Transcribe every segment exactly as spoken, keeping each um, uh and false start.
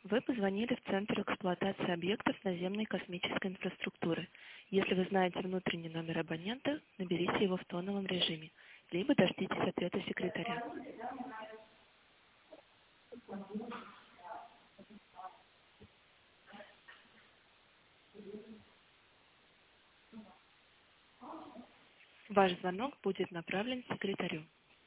Вы позвонили в Центр эксплуатации объектов наземной космической инфраструктуры. Если вы знаете внутренний номер абонента, наберите его в тоновом режиме, либо дождитесь ответа секретаря. Ваш звонок будет направлен секретарю.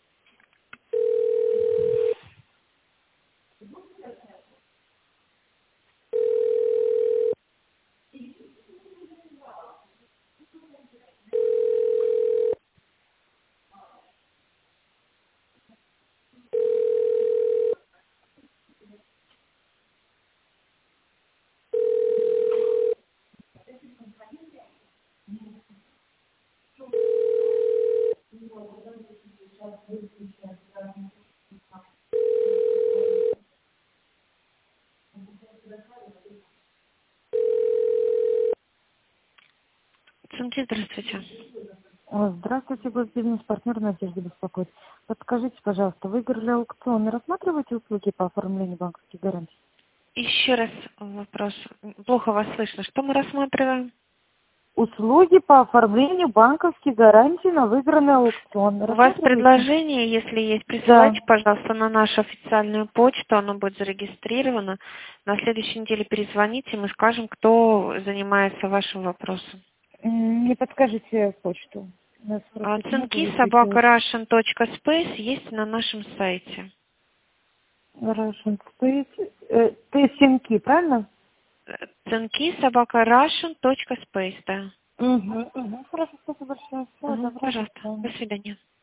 Центр, здравствуйте. О, Здравствуйте, госбизнес-партнер Надежда беспокоит. Подскажите, пожалуйста, выиграли аукцион и рассматриваете услуги по оформлению банковских гарантий? Еще раз вопрос. Плохо вас слышно. Что мы рассматриваем? Услуги по оформлению банковских гарантий на выигранный аукцион. У вас Рассматриваете? предложение, если есть, присылайте, пожалуйста, на нашу официальную почту, оно будет зарегистрировано. На следующей неделе перезвоните, мы скажем, кто занимается вашим вопросом. М, Не подскажете почту? У нас просто очень много Цинки высветилось. собака russian точка space есть на нашем сайте. Russian Space. Э, Ты Синки, правильно? Цинки собака russian точка space, да. Угу, угу. Хорошо, спасибо большое. Всего Ага, доброго. До пожалуйста, до свидания. свидания.